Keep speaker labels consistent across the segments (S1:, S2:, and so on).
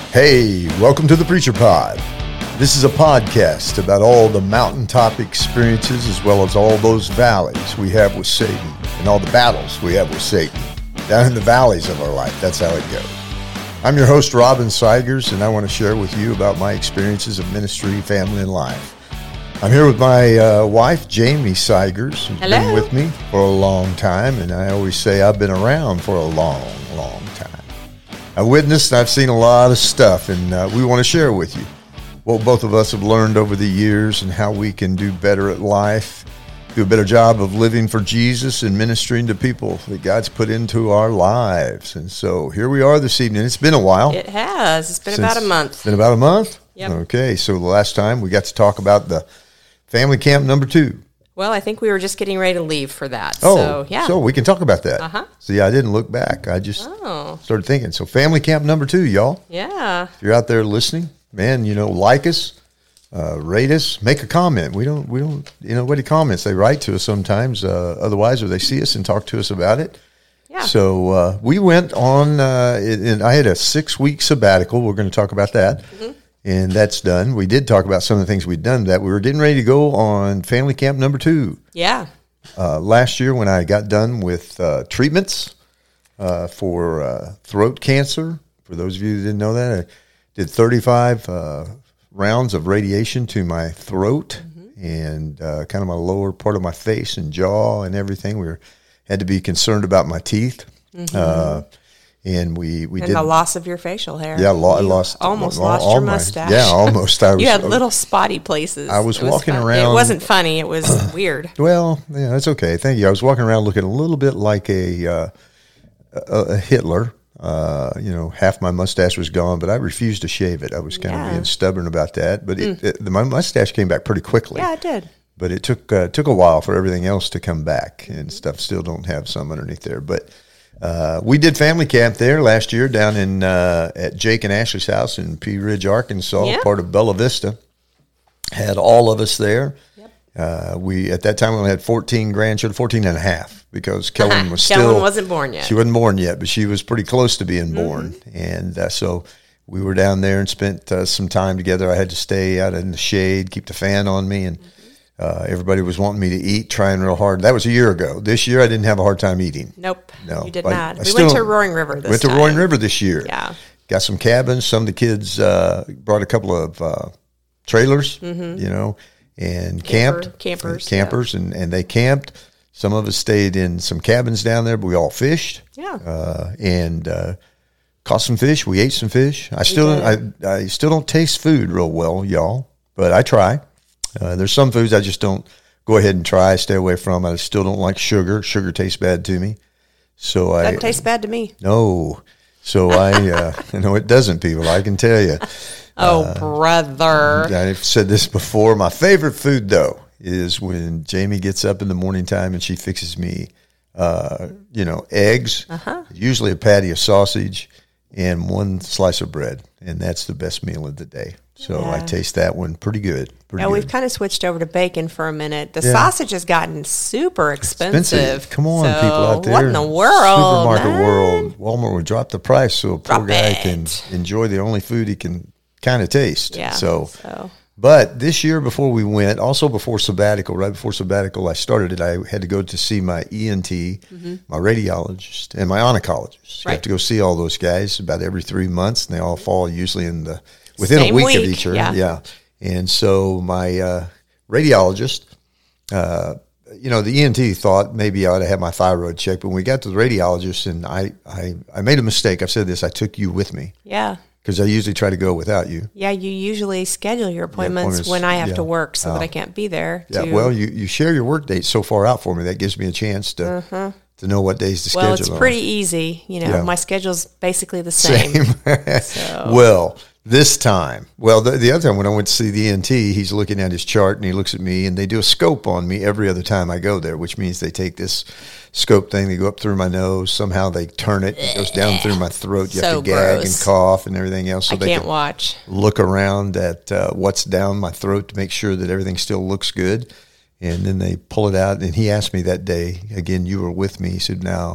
S1: Hey, welcome to the Preacher Pod. This is a podcast about all the mountaintop experiences as well as all those valleys we have with Satan and all the battles we have with Satan. Down in the valleys of our life, that's how it goes. I'm your host, Robin Seigers, and I want to share with you about my experiences of ministry, family, and life. I'm here with my wife, Jamie Seigers, who's been with me for a long time, and I always say I've been around for a long time. I witnessed and I've seen a lot of stuff, and we want to share with you what both of us have learned over the years and how we can do better at life, do a better job of living for Jesus and ministering to people that God's put into our lives. And so here we are this evening. It's been a while.
S2: It has. It's been about a month.
S1: It's been about a month?
S2: Yep.
S1: Okay, so the last time we got to talk about the family camp number 2.
S2: Well, I think we were just getting ready to leave for that.
S1: Oh,
S2: so, yeah.
S1: So we can talk about that.
S2: Uh-huh.
S1: So, yeah, I didn't look back. I just started thinking. So family camp number 2, y'all.
S2: Yeah.
S1: If you're out there listening, man, like us, rate us, make a comment. We don't, nobody comments. They write to us sometimes, otherwise, or they see us and talk to us about it.
S2: Yeah.
S1: So we went on, and I had a 6-week sabbatical. We're going to talk about that. Mm-hmm. And that's done. We did talk about some of the things we'd done. That we were getting ready to go on family camp number 2.
S2: Yeah.
S1: Last year when I got done with treatments for throat cancer, for those of you who didn't know that, I did 35 rounds of radiation to my throat and kind of my lower part of my face and jaw and everything. Had to be concerned about my teeth. And we did
S2: the loss of your facial hair.
S1: Yeah, I lost
S2: almost lost your mustache.
S1: Yeah, almost.
S2: You had little spotty places.
S1: I was walking around.
S2: It wasn't funny. It was weird.
S1: Well, yeah, that's okay. Thank you. I was walking around looking a little bit like a Hitler. Half my mustache was gone, but I refused to shave it. I was kind of being stubborn about that. But my mustache came back pretty quickly.
S2: Yeah, it did.
S1: But it took a while for everything else to come back, and stuff still don't have some underneath there. But we did family camp there last year down in at Jake and Ashley's house in Pea Ridge, Arkansas, part of Bella Vista. Had all of us there. Yep. We at that time we only had 14 grandchildren, 14 and a half, because Kellen was
S2: Kellen wasn't born yet.
S1: She wasn't born yet, but she was pretty close to being born. And so we were down there and spent some time together. I had to stay out in the shade, keep the fan on me, and everybody was wanting me to eat, trying real hard. That was a year ago. This year, I didn't have a hard time eating.
S2: Nope,
S1: no,
S2: you did not. We went to Roaring River this time.
S1: Went to Roaring River this year.
S2: Yeah.
S1: Got some cabins. Some of the kids brought a couple of trailers, and campers, and they camped. Some of us stayed in some cabins down there, but we all fished.
S2: Yeah.
S1: And caught some fish. We ate some fish. I still don't taste food real well, y'all, but I try. There's some foods I just don't go ahead and try, stay away from. I still don't like sugar. Sugar tastes bad to me. So
S2: that tastes bad to me.
S1: No. So no, it doesn't, people. I can tell you.
S2: Brother.
S1: I've said this before. My favorite food, though, is when Jamie gets up in the morning time and she fixes me, eggs, usually a patty of sausage, and 1 slice of bread. And that's the best meal of the day. So I taste that one pretty good.
S2: We've kind of switched over to bacon for a minute. The sausage has gotten super expensive.
S1: Come on, people out there.
S2: What in the world?
S1: Supermarket world. Walmart would drop the price so a poor guy can enjoy the only food he can kind of taste.
S2: Yeah.
S1: So. But this year before we went, also before sabbatical, right before sabbatical I started it, I had to go to see my ENT, my radiologist, and my oncologist. I have to go see all those guys about every 3 months, and they all fall usually within a week of each other. Yeah. And so my radiologist, the ENT thought maybe I ought to have my thyroid checked. But when we got to the radiologist, and I made a mistake. I've said this. I took you with me.
S2: Yeah.
S1: Because I usually try to go without you.
S2: Yeah, you usually schedule your appointments when I have to work so that I can't be there.
S1: Well, you share your work dates so far out for me. That gives me a chance to know what days to schedule.
S2: Well, it's pretty easy. My schedule's basically the same. So.
S1: Well, this time, the other time when I went to see the ENT, he's looking at his chart and he looks at me, and they do a scope on me every other time I go there, which means they take this scope thing, they go up through my nose, somehow they turn it, it goes down through my throat, you have to gag and cough and everything else. So
S2: I can't watch.
S1: Look around at what's down my throat to make sure that everything still looks good. And then they pull it out. And he asked me that day, again, you were with me. He said, now,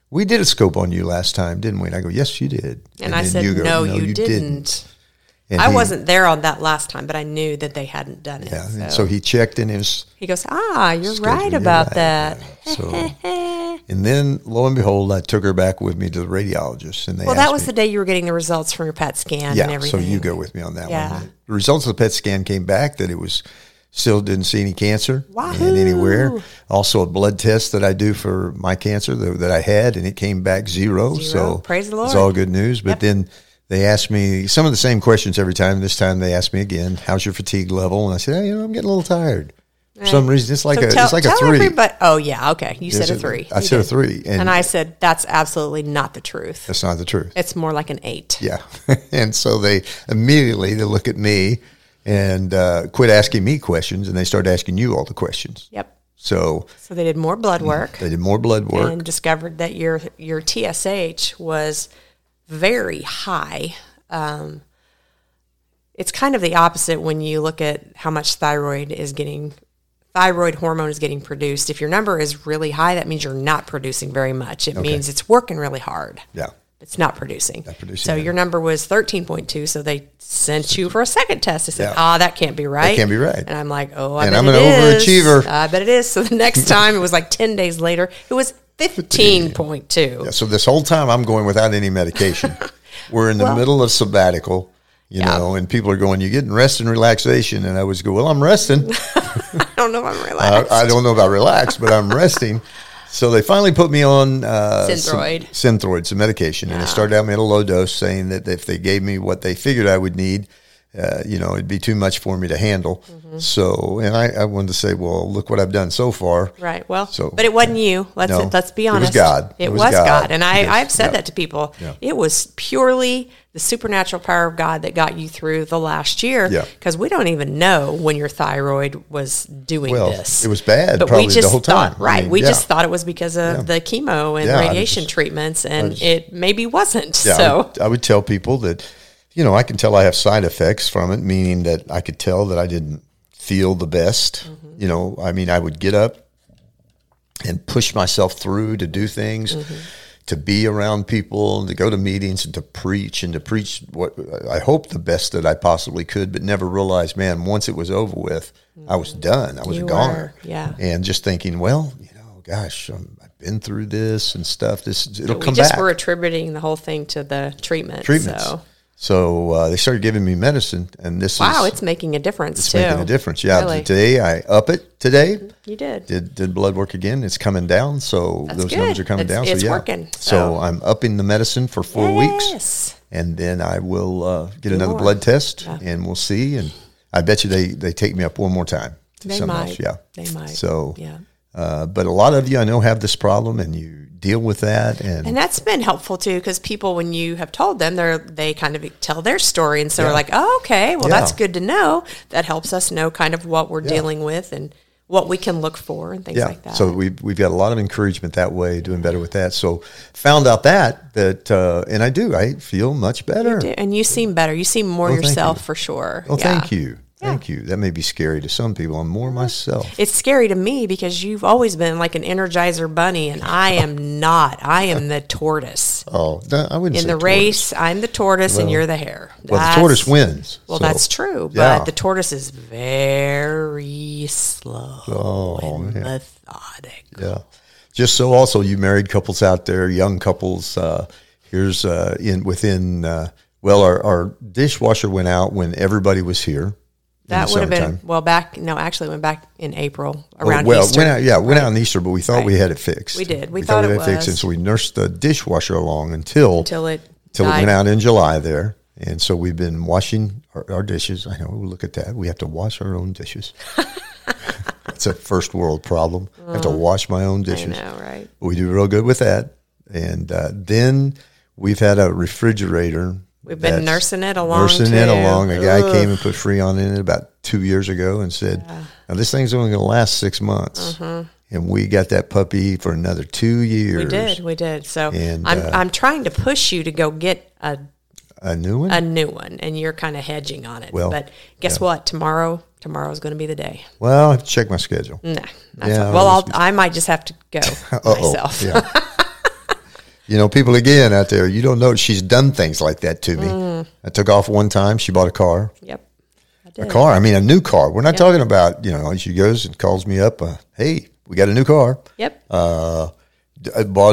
S1: we did a scope on you last time, didn't we? And I go, yes, you did.
S2: And I said, no, you didn't.
S1: And
S2: I wasn't there on that last time, but I knew that they hadn't done it.
S1: Yeah, and so he checked in his.
S2: He goes, you're right about that.
S1: Yeah. So, and then, lo and behold, I took her back with me to the radiologist, and they.
S2: Well, that was the day you were getting the results from your PET scan and everything.
S1: So you go with me on that one. The results of the PET scan came back that it was still didn't see any cancer in anywhere. Also, a blood test that I do for my cancer that I had, and it came back zero. So
S2: praise the Lord.
S1: It's all good news. But then. They asked me some of the same questions every time. This time they asked me again, "How's your fatigue level?" And I said, I'm getting a little tired. For some reason, it's like a 3.
S2: Okay. You said a 3.
S1: I said a 3,
S2: and I said that's absolutely not the truth.
S1: That's not the truth.
S2: It's more like an 8.
S1: Yeah, and so they look at me and quit asking me questions, and they started asking you all the questions.
S2: Yep.
S1: So
S2: they did more blood work.
S1: And
S2: discovered that your TSH was very high. It's kind of the opposite when you look at how much thyroid hormone is getting produced. If your number is really high, that means you're not producing very much. It means it's working really hard.
S1: Yeah.
S2: It's not producing. So your number was 13.2, so they sent you for a second test. They said, that can't be right.
S1: That can't be right.
S2: And I'm like, I'm
S1: an overachiever.
S2: I bet it is. So the next time, it was like 10 days later, it was 15.2.
S1: Yeah, so this whole time I'm going without any medication. We're in the middle of sabbatical, you know, and people are going, "You're getting rest and relaxation." And I always go, "Well, I'm resting."
S2: I don't know if I'm relaxed.
S1: I don't know about relaxed, but I'm resting. So they finally put me on Synthroid, some medication. And it started out at a low dose, saying that if they gave me what they figured I would need, it'd be too much for me to handle. Mm-hmm. So, and I wanted to say, well, look what I've done so far.
S2: Right. Well, but it wasn't you. Let's be honest.
S1: It was God.
S2: It was God. And I've said that to people. Yeah. It was purely the supernatural power of God that got you through the last year. Because we don't even know when your thyroid was doing this.
S1: It was bad,
S2: but
S1: probably
S2: we just
S1: the whole time.
S2: We just thought it was because of the chemo and radiation treatments, and it maybe wasn't.
S1: Yeah,
S2: so
S1: I would tell people that, I can tell I have side effects from it, meaning that I could tell that I didn't feel the best. Mm-hmm. I would get up and push myself through to do things, to be around people, and to go to meetings and to preach what I hope the best that I possibly could, but never realized, man, once it was over with, I was done. I was a goner.
S2: Yeah.
S1: And just thinking, well, gosh, I've been through this and stuff. It'll come back.
S2: We just were attributing the whole thing to the treatments.
S1: So they started giving me medicine, and
S2: it's making a difference,
S1: It's making a difference, yeah. Really. Today, I up it today.
S2: You did.
S1: Did blood work again. It's coming down, so
S2: That's
S1: those
S2: good.
S1: numbers are coming down.
S2: It's working.
S1: So I'm upping the medicine for 4 weeks, and then I will get another blood test, and we'll see. And I bet you they take me up one more time.
S2: They might. They might.
S1: So, but a lot of you I know have this problem, and you deal with that, and
S2: that's been helpful too, because people, when you have told them, they kind of tell their story, and so they're like, oh, okay, well, that's good to know. That helps us know kind of what we're dealing with and what we can look for and things like that.
S1: So we've got a lot of encouragement that way, doing better with that. So found out that and I feel much better.
S2: You do. And you seem better. You seem more yourself for sure.
S1: Well, thank you. Thank you. That may be scary to some people. I'm more myself.
S2: It's scary to me because you've always been like an Energizer bunny, and I am not. I am the tortoise.
S1: Oh, no, I wouldn't say
S2: in the race, I'm the tortoise, and you're the hare.
S1: Well, the tortoise wins.
S2: Well, that's true, but the tortoise is very slow and methodical.
S1: Yeah. Just so also, you married couples out there, young couples, here's our dishwasher went out when everybody was here.
S2: That would have been, it went back in April around Easter.
S1: Went out in Easter, but we thought we had it fixed.
S2: We did. We thought it was.
S1: Fixed, and so we nursed the dishwasher along until it went out in July there. And so we've been washing our dishes. I know, look at that. We have to wash our own dishes. It's a first world problem. I have to wash my own dishes.
S2: I know, right?
S1: We do real good with that. And then we've had a refrigerator.
S2: We've been nursing it along.
S1: A guy came and put Freon in it about 2 years ago and said, now this thing's only going to last 6 months. Mm-hmm. And we got that puppy for another 2 years.
S2: We did. So I'm trying to push you to go get a
S1: new one?
S2: A new one. And you're kind of hedging on it. Well, but guess what? Tomorrow's going to be the day.
S1: Well, I have to check my schedule.
S2: Nah. I might just have to go myself.
S1: Yeah. People again out there, you don't know she's done things like that to me. I took off one time. She bought a car.
S2: Yep.
S1: A car. I mean, a new car. We're not talking about, she goes and calls me up. Hey, we got a new car.
S2: Yep.
S1: I bought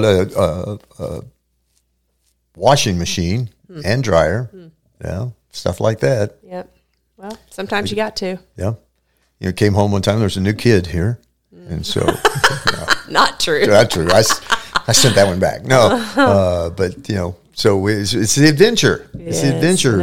S1: a washing machine and dryer. Yeah. Stuff like that.
S2: Yep. Well, sometimes you got to.
S1: Yeah. Came home one time. There's a new kid here. And so.
S2: Not true.
S1: Not true. I sent that one back. No. But, so it's the adventure. It's the adventure,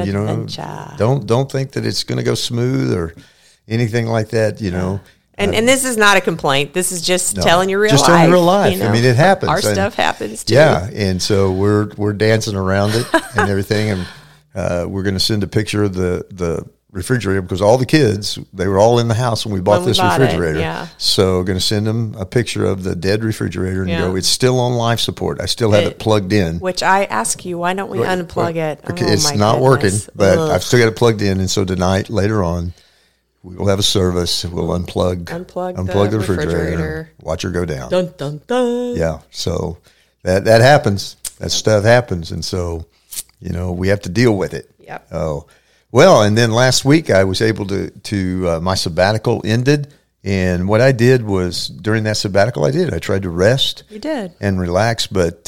S1: Don't think that it's going to go smooth or anything like that,
S2: And this is not a complaint. This is just telling you real life.
S1: Just telling real life. I mean, it happens.
S2: Our stuff happens too.
S1: Yeah, and so we're dancing around it and everything, and we're going to send a picture of the refrigerator because all the kids, they were all in the house when we bought this refrigerator. So going to send them a picture of the dead refrigerator and go, it's still on life support. I still have it plugged in.
S2: Which I ask you, why don't we unplug it?
S1: Okay, it's not working, but I've still got it plugged in. And so tonight, later on, we will have a service. We'll unplug the refrigerator. Watch her go down.
S2: Dun, dun, dun.
S1: Yeah, so that happens. That stuff happens. And so, we have to deal with it.
S2: Yep.
S1: Oh, well, and then last week I was able to my sabbatical ended. And what I did was during that sabbatical, I tried to rest.
S2: You did.
S1: And relax. But,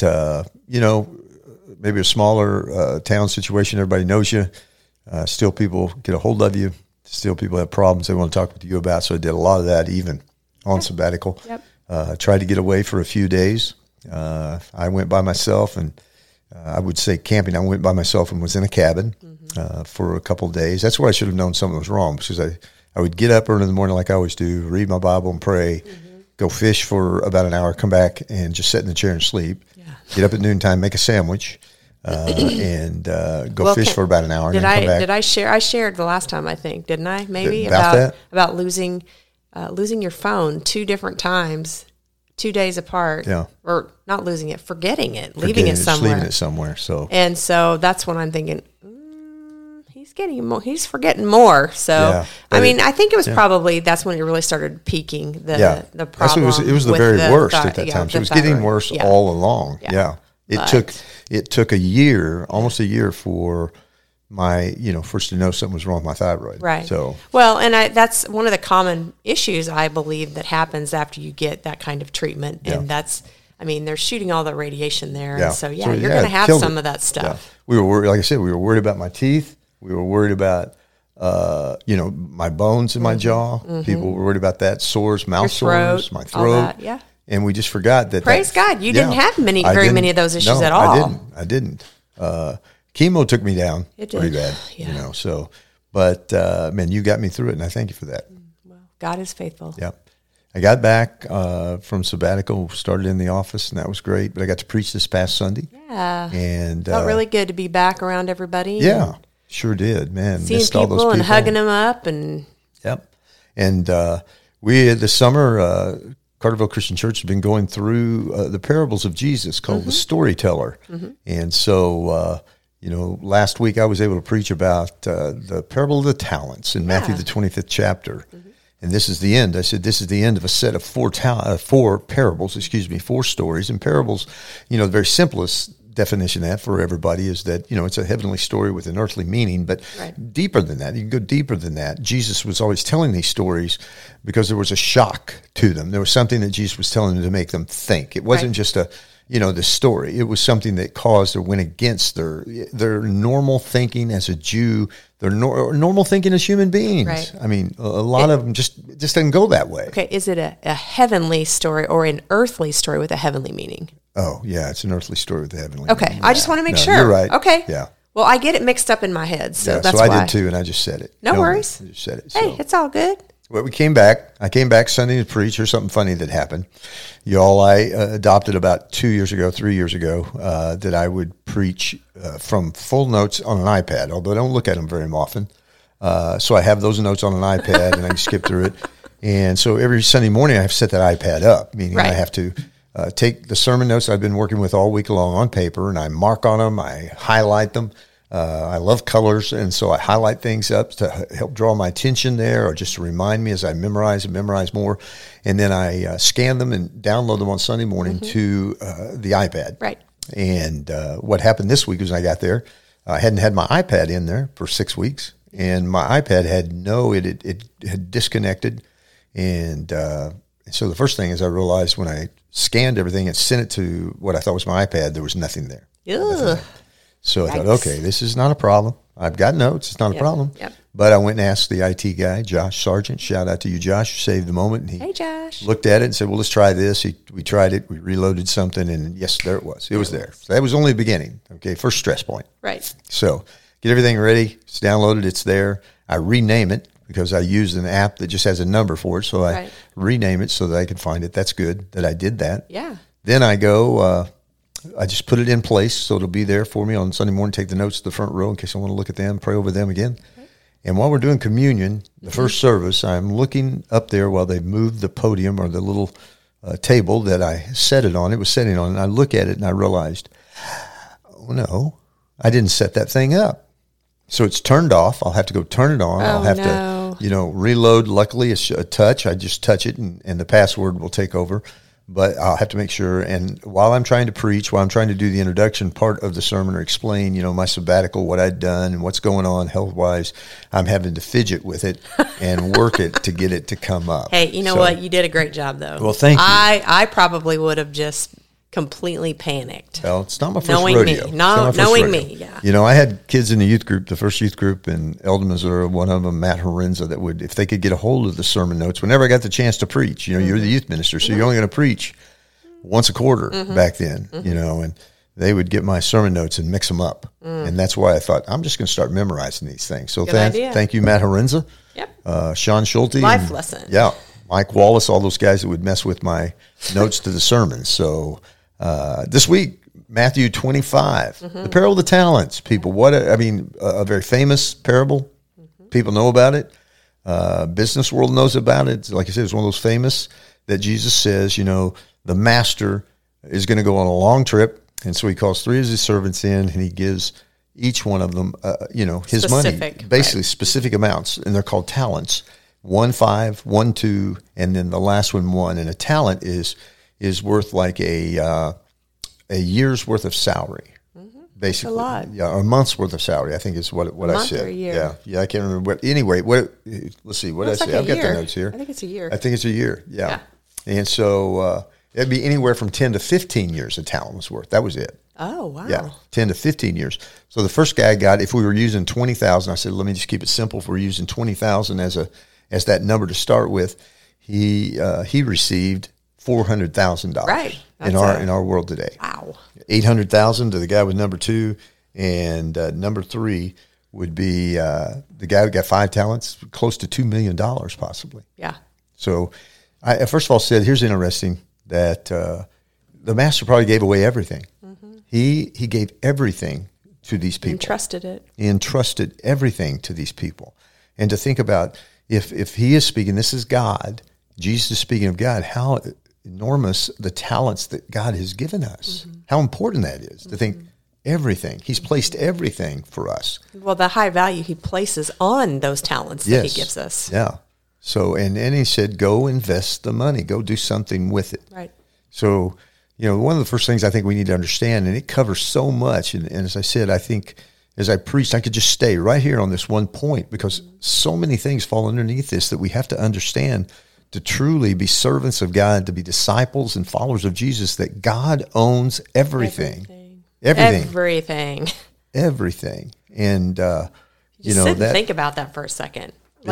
S1: maybe a smaller town situation, everybody knows you. Still people get a hold of you. Still people have problems they want to talk with you about. So I did a lot of that even on sabbatical.
S2: Yep.
S1: Tried to get away for a few days. I went by myself and I would say camping. I went by myself and was in a cabin for a couple of days. That's where I should have known something was wrong because I would get up early in the morning like I always do, read my Bible and pray, go fish for about an hour, come back and just sit in the chair and sleep. Yeah. Get up at noontime, make a sandwich, and go fish for about an hour. And then come back.
S2: Did I share? I shared the last time, I think, didn't I? Maybe about losing your phone 2 different times, 2 days apart.
S1: Yeah.
S2: Or not losing it, forgetting it, leaving it somewhere.
S1: Leaving it somewhere. So
S2: that's when I'm thinking, he's forgetting more. So I mean, I think it was probably that's when it really started peaking the problem.
S1: It was the very worst at that time. So it was getting worse all along. Yeah. It took a year, almost a year for my, first to know something was wrong with my thyroid.
S2: Right.
S1: So
S2: and that's one of the common issues I believe that happens after you get that kind of treatment. And they're shooting all the radiation there. Yeah. And so you're going to have some of that stuff.
S1: Yeah. We were worried, like I said, we were worried about my teeth. We were worried about, my bones in my jaw. People were worried about that, sores, mouth sores, my throat.
S2: Yeah.
S1: And we just forgot that.
S2: Praise God, you didn't have very many of those issues at all.
S1: I didn't. Chemo took me down pretty bad, So, but man, you got me through it, and I thank you for that.
S2: Well, God is faithful.
S1: Yeah. I got back from sabbatical, started in the office, and that was great. But I got to preach this past Sunday.
S2: Yeah.
S1: And
S2: felt really good to be back around everybody.
S1: Yeah. Sure did, man.
S2: Seeing people and hugging them up.
S1: Yep. And we, this summer, Carterville Christian Church has been going through the parables of Jesus called The Storyteller. And so, last week I was able to preach about the parable of the talents in Matthew, the 25th chapter. And this is the end. I said, this is the end of a set of four stories. And parables, the very simplest definition of that for everybody is that, it's a heavenly story with an earthly meaning, but deeper than that, you can go deeper than that. Jesus was always telling these stories because there was a shock to them. There was something that Jesus was telling them to make them think. It wasn't just the story. It was something that caused or went against their normal thinking as a Jew, their normal thinking as human beings.
S2: Right.
S1: I mean, a lot of them just doesn't go that way.
S2: Okay, is it a heavenly story or an earthly story with a heavenly meaning?
S1: Oh, yeah, it's an earthly story with a heavenly
S2: meaning.
S1: Okay,
S2: I just want to make sure.
S1: You're right.
S2: Okay.
S1: Yeah.
S2: Well, I get it mixed up in my head, so that's
S1: why.
S2: I
S1: did too, and I just said it.
S2: No worries.
S1: I just said it.
S2: Hey, it's all good.
S1: Well, I came back Sunday to preach. Here's something funny that happened. I adopted about 3 years ago, that I would preach from full notes on an iPad, although I don't look at them very often. So I have those notes on an iPad, and I can skip through it. And so every Sunday morning, I have to set that iPad up, meaning I have to take the sermon notes I've been working with all week long on paper, and I mark on them, I highlight them. I love colors, and so I highlight things up to help draw my attention there or just to remind me as I memorize more. And then I scan them and download them on Sunday morning to the iPad.
S2: Right.
S1: And what happened this week was when I got there, I hadn't had my iPad in there for 6 weeks, and my iPad had it had disconnected. And so the first thing is I realized when I scanned everything and sent it to what I thought was my iPad, there was nothing there.
S2: Ugh.
S1: So I thought, okay, this is not a problem. I've got notes. It's not a problem.
S2: Yep.
S1: But I went and asked the IT guy, Josh Sargent. Shout out to you, Josh. You saved the moment. And he
S2: Hey, Josh.
S1: looked at it and said, well, let's try this. We tried it. We reloaded something. And yes, there it was. It was there. So that was only the beginning. Okay, first stress point.
S2: Right.
S1: So get everything ready. It's downloaded. It's there. I rename it because I used an app that just has a number for it. So I rename it so that I can find it. That's good that I did that.
S2: Yeah.
S1: Then I go... I just put it in place so it'll be there for me on Sunday morning. Take the notes to the front row in case I want to look at them, pray over them again. Okay. And while we're doing communion, the first service, I'm looking up there while they moved the podium or the little table that I set it on. It was sitting on, and I look at it and I realized, oh no, I didn't set that thing up. So it's turned off. I'll have to go turn it on. I'll have to, reload. Luckily, it's a touch. I just touch it, and the password will take over. But I'll have to make sure. And while I'm trying to preach, while I'm trying to do the introduction part of the sermon or explain, my sabbatical, what I'd done and what's going on health-wise, I'm having to fidget with it and work it to get it to come up.
S2: Hey, you know what? You did a great job, though.
S1: Well, thank you.
S2: I probably would have just completely panicked.
S1: Well, it's not my first
S2: knowing
S1: rodeo.
S2: Me. No, knowing me, yeah.
S1: I had kids in the youth group, the first youth group in Eldon, Missouri, one of them, Matt Horenza, that would, if they could get a hold of the sermon notes, whenever I got the chance to preach, you're the youth minister, so you're only going to preach once a quarter back then, and they would get my sermon notes and mix them up. And that's why I thought, I'm just going to start memorizing these things. So thank you, Matt Horenza, Sean Schulte.
S2: Life lesson.
S1: Yeah, Mike Wallace, all those guys that would mess with my notes to the sermons. So this week, Matthew 25, the parable of the talents. People, a very famous parable. People know about it. Business world knows about it. Like I said, it's one of those famous that Jesus says, the master is going to go on a long trip, and so he calls 3 of his servants in, and he gives each one of them, his
S2: specific,
S1: money, basically specific amounts, and they're called talents. 1 5, 1 2, and then the last one 1. And a talent is worth like a year's worth of salary, basically.
S2: That's a lot.
S1: Yeah, or a month's worth of salary, I think is what I said.
S2: Or a year.
S1: Yeah, I can't remember. Anyway, let's see, what did I say? I've got the notes here.
S2: I think it's a year.
S1: I think it's a year, yeah. And so it'd be anywhere from 10 to 15 years a talent was worth. That was it.
S2: Oh, wow.
S1: Yeah, 10 to 15 years. So the first guy got, if we were using 20,000, I said, let me just keep it simple. If we're using 20,000 as that number to start with, he received $400,000
S2: right.
S1: in our world today.
S2: Wow.
S1: 800,000 to the guy with number 2, and number 3 would be the guy who got 5 talents, close to $2 million possibly.
S2: Yeah.
S1: So I first of all said, here's interesting that the master probably gave away everything. He gave everything to these people. He entrusted everything to these people. And to think about, if he is speaking, this is God, Jesus is speaking of God, how enormous the talents that God has given us. How important that is to think everything. He's placed everything for us.
S2: Well, the high value he places on those talents that he gives us.
S1: Yeah. So, and he said, go invest the money, go do something with it.
S2: Right.
S1: So, one of the first things I think we need to understand, and it covers so much, and as I said, I think as I preached, I could just stay right here on this one point because so many things fall underneath this that we have to understand to truly be servants of God, to be disciples and followers of Jesus, that God owns everything. Everything. And,
S2: sit and think about that for a second.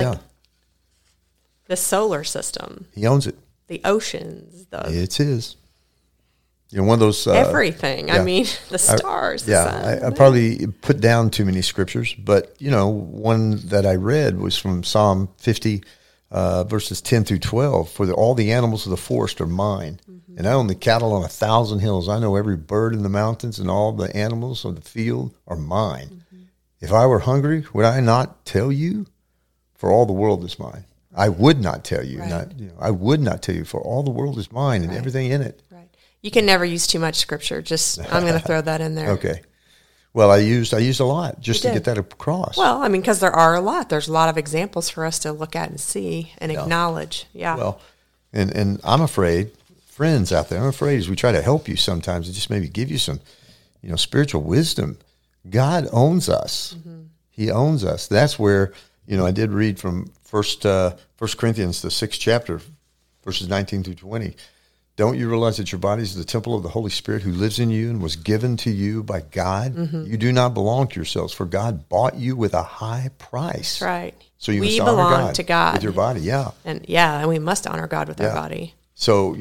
S2: The solar system.
S1: He owns it.
S2: The oceans.
S1: It's his. One of those...
S2: everything. I mean, the stars, the sun.
S1: I probably put down too many scriptures, but, one that I read was from Psalm 50, verses 10 through 12. For all the animals of the forest are mine, and I own the cattle on 1,000 hills. I know every bird in the mountains, and all the animals of the field are mine. If I were hungry, would I not tell you? For all the world is mine. I would not tell you.
S2: Right.
S1: I would not tell you, for all the world is mine and everything in it.
S2: Right. You can never use too much scripture. I'm going to throw that in there.
S1: Okay. Well, I used a lot just to get that across.
S2: Well, because there are a lot. There's a lot of examples for us to look at and see and acknowledge. Yeah.
S1: Well, and I'm afraid, friends out there, I'm afraid as we try to help you sometimes, and just maybe give you some spiritual wisdom. God owns us. He owns us. That's where, I did read from First Corinthians, the 6th chapter, verses 19 through 20. Don't you realize that your body is the temple of the Holy Spirit who lives in you and was given to you by God? You do not belong to yourselves, for God bought you with a high price.
S2: That's right.
S1: So you
S2: we
S1: must honor
S2: belong to God
S1: with your body, yeah.
S2: And we must honor God with our body.
S1: So,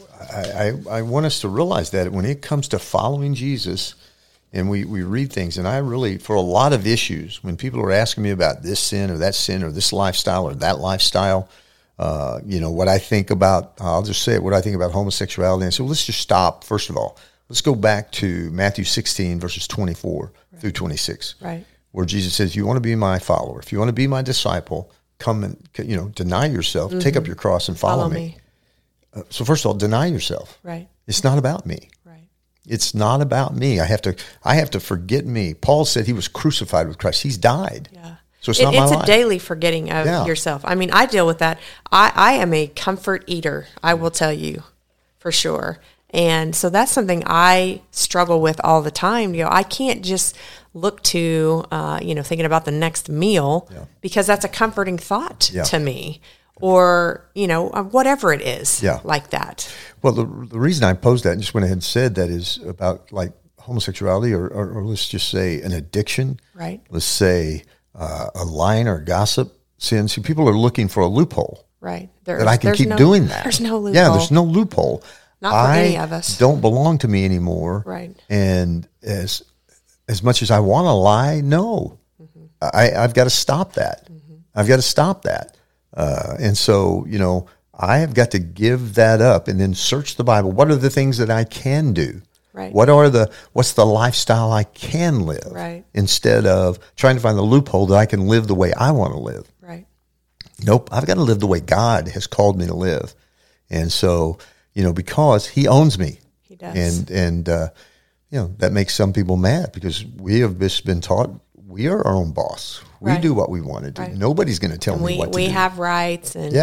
S1: I want us to realize that when it comes to following Jesus, and we read things, and I really, for a lot of issues, when people are asking me about this sin or this lifestyle or that lifestyle, what I think about, I'll just say it, what I think about homosexuality. And so let's just stop. First of all, let's go back to Matthew 16, verses 24 through 26, where Jesus says, you want to be my follower. If you want to be my disciple, come and, deny yourself, take up your cross and follow me. So first of all, deny yourself.
S2: Right.
S1: It's not about me.
S2: Right.
S1: It's not about me. I have to forget me. Paul said he was crucified with Christ. He's died.
S2: Yeah.
S1: So it's not my life.
S2: It's a daily forgetting of yourself. I mean, I deal with that. I am a comfort eater, I will tell you, for sure. And so that's something I struggle with all the time. I can't just look to, thinking about the next meal because that's a comforting thought to me. Or, whatever it is like that.
S1: Well, the reason I posed that and just went ahead and said that is about like homosexuality or let's just say an addiction.
S2: Right.
S1: Let's say a lying or gossip sin. See, people are looking for a loophole.
S2: Right.
S1: That I can keep doing that.
S2: There's no loophole.
S1: Yeah, there's no loophole.
S2: Not for any of us.
S1: Don't belong to me anymore.
S2: Right.
S1: And as much as I want to lie, no. I've got to stop that. I've got to stop that. And so, I have got to give that up and then search the Bible. What are the things that I can do?
S2: Right.
S1: What's the lifestyle I can live?
S2: Right.
S1: Instead of trying to find the loophole that I can live the way I want to live.
S2: Right.
S1: Nope. I've got to live the way God has called me to live. And so, because he owns me.
S2: He does.
S1: And that makes some people mad because we have just been taught we are our own boss. We do what we want to do. Right. Nobody's going to tell me what to do.
S2: We have rights. And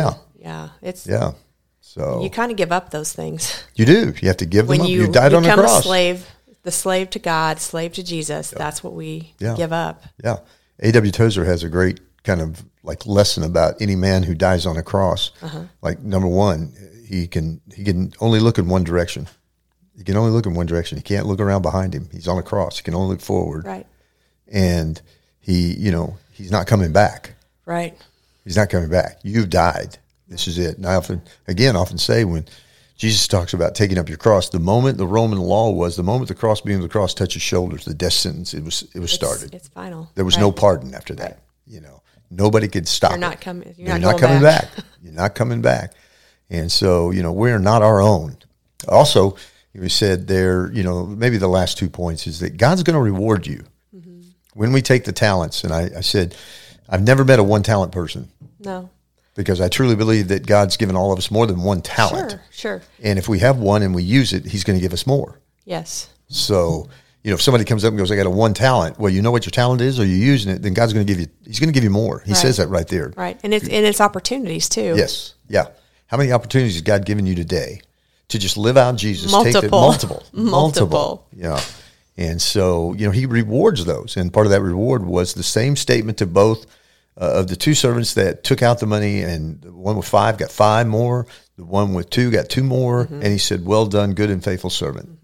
S2: So you kind of give up those things.
S1: You do. You have to give them up. You died on the cross.
S2: When you become a slave, the slave to God, slave to Jesus, that's what we give up.
S1: Yeah. A.W. Tozer has a great kind of like lesson about any man who dies on a cross. Like number one, he can only look in one direction. He can only look in one direction. He can't look around behind him. He's on a cross. He can only look forward.
S2: Right.
S1: And he, he's not coming back.
S2: Right.
S1: He's not coming back. You've died. This is it. And I often say when Jesus talks about taking up your cross, the moment the Roman law was, the moment the crossbeam of the cross touched his shoulders, the death sentence, it was started.
S2: It's final.
S1: There was no pardon after that. Right. Nobody could stop
S2: You're not
S1: it.
S2: Coming.
S1: You're not coming back. You're not coming back. And so, we're not our own. Also, we said there, maybe the last 2 points is that God's going to reward you. When we take the talents, and I said, I've never met a one-talent person.
S2: No.
S1: Because I truly believe that God's given all of us more than one talent.
S2: Sure.
S1: And if we have one and we use it, he's going to give us more.
S2: Yes.
S1: So, if somebody comes up and goes, I got a one talent, well, you know what your talent is, or you're using it, then God's going to he's going to give you more. He says that right there.
S2: Right. And it's opportunities too.
S1: Yes. Yeah. How many opportunities has God given you today to just live out Jesus?
S2: Multiple.
S1: Yeah. And so, he rewards those. And part of that reward was the same statement to both of the two servants that took out the money, and the one with 5 got 5 more, the one with 2 got 2 more. And he said, well done, good and faithful servant.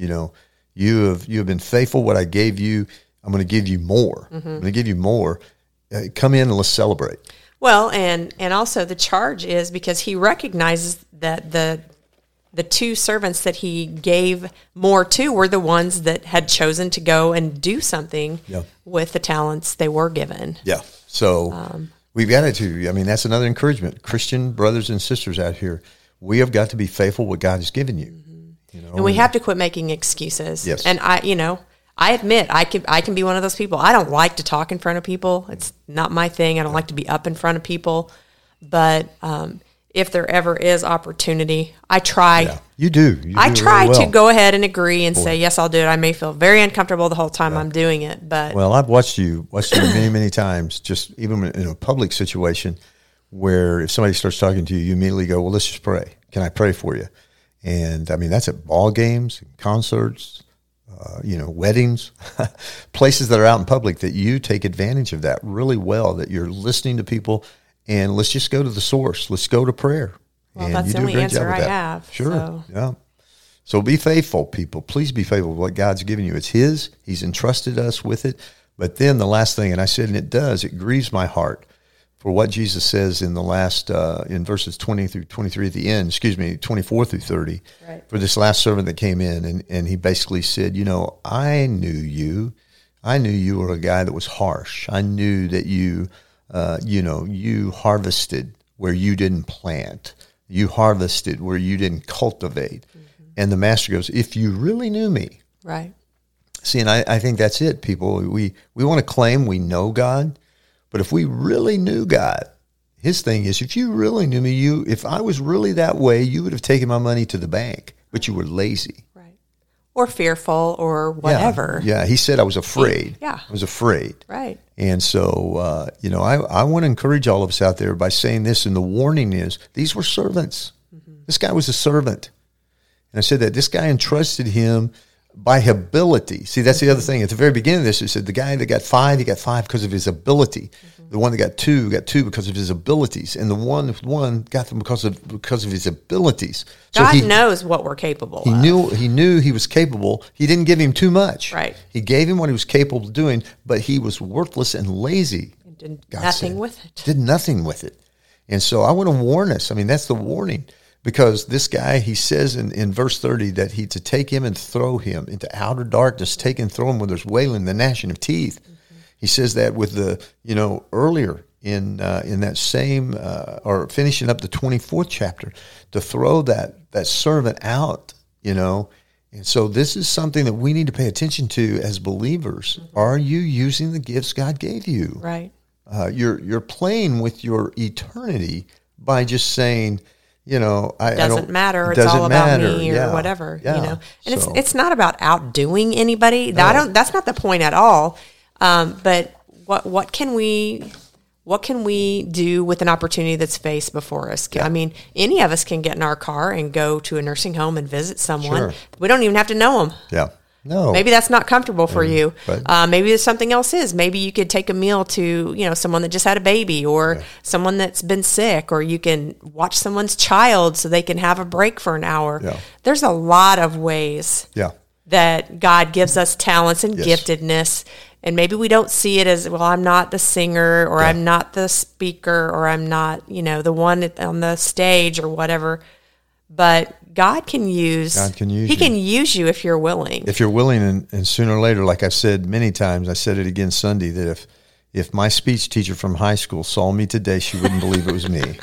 S1: You have been faithful. What I gave you, I'm going to give you more. I'm going to give you more. Come in and let's celebrate.
S2: Well, and also the charge is because he recognizes that the 2 servants that he gave more to were the ones that had chosen to go and do something with the talents they were given.
S1: Yeah. So we've got to, that's another encouragement. Christian brothers and sisters out here, we have got to be faithful what God has given you.
S2: And we have to quit making excuses.
S1: Yes.
S2: And I admit I can be one of those people. I don't like to talk in front of people. It's not my thing. I don't like to be up in front of people. But if there ever is opportunity, I try.
S1: Yeah, you do.
S2: I try to go ahead and agree and say, yes, I'll do it. I may feel very uncomfortable the whole time I'm doing it. But
S1: I've watched you many, many times, just even in a public situation where if somebody starts talking to you, you immediately go, well, let's just pray. Can I pray for you? And that's at ball games, concerts, weddings, places that are out in public, that you take advantage of that really well, that you're listening to people, and let's just go to the source. Let's go to prayer.
S2: Well,
S1: and
S2: that's
S1: you
S2: the
S1: do a
S2: only
S1: great
S2: answer
S1: job with
S2: I
S1: that.
S2: have.
S1: Sure.
S2: So.
S1: Yeah. So be faithful, people. Please be faithful with what God's given you. It's His. He's entrusted us with it. But then the last thing, and I said, and it grieves my heart for what Jesus says in the last, in verses 20 through 23 at the end, 24 through 30, right, for this last servant that came in, and he basically said, I knew you. I knew you were a guy that was harsh. I knew that you harvested where you didn't plant. You harvested where you didn't cultivate. Mm-hmm. And the master goes, if you really knew me. Right. See, and I think that's it, people. We want to claim we know God, but if we really knew God, His thing is, if you really knew me, if I was really that way, you would have taken my money to the bank, but you were lazy.
S2: Right. Or fearful or whatever.
S1: Yeah. He said I was afraid.
S2: Yeah.
S1: I was afraid.
S2: Right.
S1: And so, I want to encourage all of us out there by saying this, and the warning is, these were servants. Mm-hmm. This guy was a servant. And I said that this guy entrusted him by ability. See, that's the other thing. At the very beginning of this, it said the guy that got 5, he got 5 because of his ability. Mm-hmm. The one that got 2 because of his abilities. And the one got them because of his abilities.
S2: God knows what we're capable of.
S1: He knew he was capable. He didn't give him too much.
S2: Right.
S1: He gave him what he was capable of doing, but he was worthless and lazy.
S2: And did nothing with it.
S1: Did nothing with it. And so I want to warn us. I mean, that's the warning. Because this guy, he says in verse 30 that to take him and throw him into outer darkness, take and throw him where there's wailing, the gnashing of teeth. Mm-hmm. He says that with earlier in that same, or finishing up the 24th chapter, to throw that servant out, And so this is something that we need to pay attention to as believers. Mm-hmm. Are you using the gifts God gave you?
S2: Right.
S1: You're playing with your eternity by just saying,
S2: it doesn't matter. It's all about me or whatever, And it's not about outdoing anybody. No. That's not the point at all. But what can we do with an opportunity that's faced before us? Yeah. I mean, any of us can get in our car and go to a nursing home and visit someone. Sure. We don't even have to know them.
S1: Yeah. No.
S2: Maybe that's not comfortable for you. Maybe there's something else is. Maybe you could take a meal to, someone that just had a baby or someone that's been sick, or you can watch someone's child so they can have a break for an hour. Yeah. There's a lot of ways that God gives us talents and giftedness. And maybe we don't see it as, well, I'm not the singer, or I'm not the speaker, or I'm not, the one on the stage or whatever. But God can use you. He can use you if you're willing.
S1: If you're willing, and sooner or later, like I've said many times, I said it again Sunday, that if my speech teacher from high school saw me today, she wouldn't believe it was me.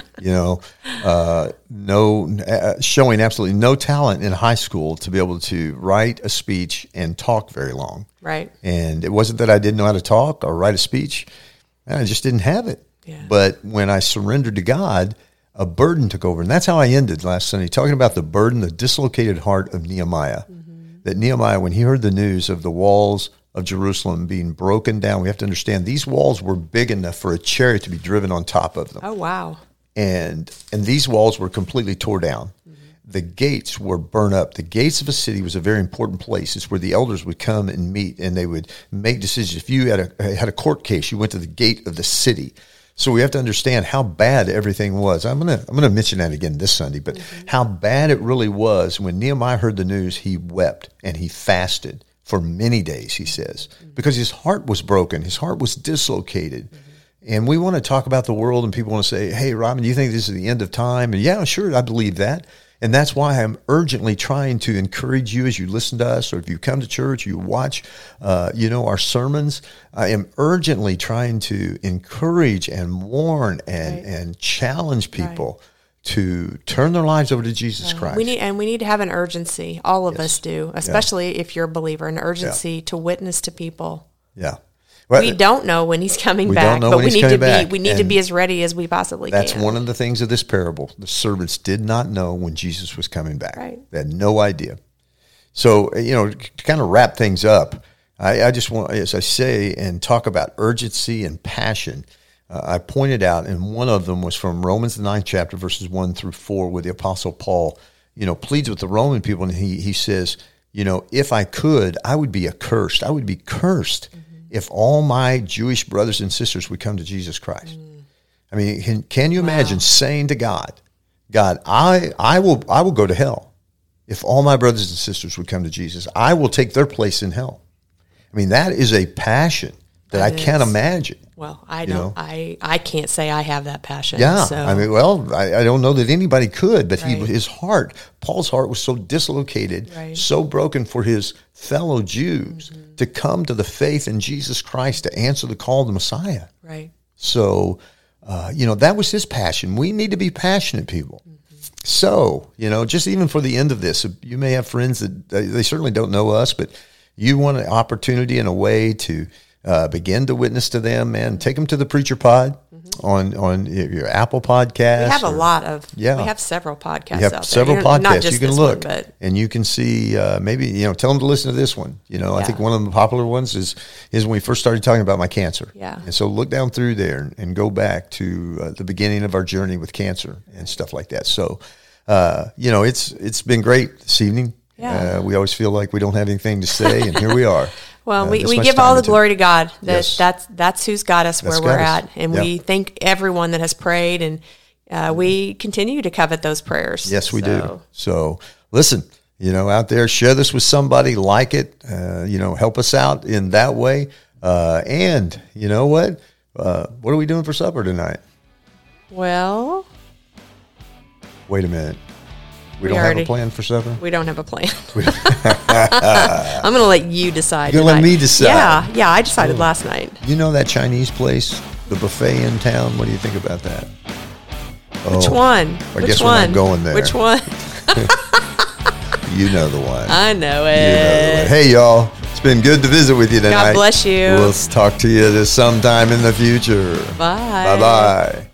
S1: Showing absolutely no talent in high school to be able to write a speech and talk very long.
S2: Right.
S1: And it wasn't that I didn't know how to talk or write a speech. I just didn't have it. Yeah. But when I surrendered to God, a burden took over. And that's how I ended last Sunday, talking about the burden, the dislocated heart of Nehemiah. Mm-hmm. That Nehemiah, when he heard the news of the walls of Jerusalem being broken down, we have to understand these walls were big enough for a chariot to be driven on top of them.
S2: Oh, wow.
S1: And these walls were completely tore down. Mm-hmm. The gates were burned up. The gates of a city was a very important place. It's where the elders would come and meet, and they would make decisions. If you had a court case, you went to the gate of the city. So we have to understand how bad everything was. I'm gonna mention that again this Sunday, but how bad it really was. When Nehemiah heard the news, he wept and he fasted for many days, he says, because his heart was broken. His heart was dislocated. And we want to talk about the world, and people want to say, hey, Robin, do you think this is the end of time? And yeah, sure, I believe that. And that's why I'm urgently trying to encourage you as you listen to us, or if you come to church, you watch, our sermons. I am urgently trying to encourage and warn and challenge people to turn their lives over to Jesus Christ.
S2: We need to have an urgency. All of us do, especially if you're a believer, an urgency to witness to people.
S1: Yeah.
S2: We don't know when he's coming back, but we need to be as ready as we possibly can.
S1: That's one of the things of this parable. The servants did not know when Jesus was coming back. Right. They had no idea. So, to kind of wrap things up, I just want, as I say, and talk about urgency and passion. I pointed out, and one of them was from Romans the 9th chapter, verses 1 through 4, where the Apostle Paul, pleads with the Roman people, and he says, if I could, I would be accursed. I would be cursed if all my Jewish brothers and sisters would come to Jesus Christ. I mean, can you imagine saying to God, I will go to hell if all my brothers and sisters would come to Jesus. I will take their place in hell. I mean, that is a passion that I can't imagine.
S2: Well, I don't. I can't say I have that passion.
S1: Yeah,
S2: so.
S1: I mean, I don't know that anybody could, but his heart, Paul's heart, was so dislocated, so broken for his fellow Jews to come to the faith in Jesus Christ to answer the call of the Messiah.
S2: Right.
S1: So, that was his passion. We need to be passionate people. So, just even for the end of this, you may have friends that they certainly don't know us, but you want an opportunity and a way to begin to witness to them, man. Take them to the Preacher Pod on your Apple Podcast.
S2: We have several podcasts
S1: you have
S2: out
S1: several
S2: there.
S1: podcasts.
S2: Not just
S1: you can look
S2: one, but
S1: and you can see maybe tell them to listen to this one. I think one of the popular ones is when we first started talking about my cancer.
S2: Yeah.
S1: And so look down through there and go back to the beginning of our journey with cancer and stuff like that. So it's been great this evening.
S2: Yeah.
S1: We always feel like we don't have anything to say, and here we are.
S2: Well, we give all the glory to God. That's who's got us where we're at. And we thank everyone that has prayed, and we continue to covet those prayers.
S1: Yes, we do. So listen, out there, share this with somebody, like it, help us out in that way. And you know what? What are we doing for supper tonight?
S2: Well,
S1: wait a minute. We don't have a plan for supper?
S2: We don't have a plan. I'm going to let you decide.
S1: You're going to let me decide?
S2: Yeah, I decided last night.
S1: You know that Chinese place, the buffet in town? What do you think about that?
S2: Which one?
S1: I guess we're not going there.
S2: Which one?
S1: You know the one.
S2: I know it.
S1: You know the one. Hey, y'all. It's been good to visit with you tonight.
S2: God bless you.
S1: We'll talk to you sometime in the future.
S2: Bye.
S1: Bye-bye.